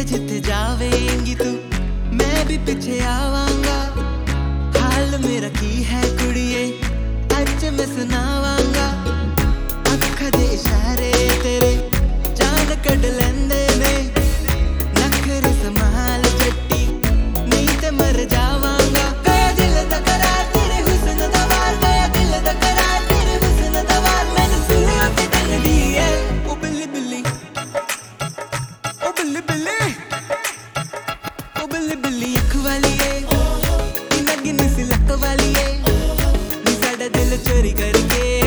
जिथे जिथे जावेंगी तू मैं भी पीछे आवांगा। हाल मेरा की है कुड़िए अज मैं सुनावांगा। अख दे इशारे तेरे जान कड़ लेंदे ने। नखरे संभाल चट्टी नहीं ते मर जावांगा। गया दिल दा करार तेरे हुस्न दा वार। गया दिल दा करार तेरे हुस्न दा वार। मैंने सुनिया ते तन दी है ओ बिल्ली बिल्ली ओ बिल्ली बिल्ली ओ बिल्ली बिल्ली अख वाली है गिन गिन सी लक वाली है। नी साडा दिल चोरी करके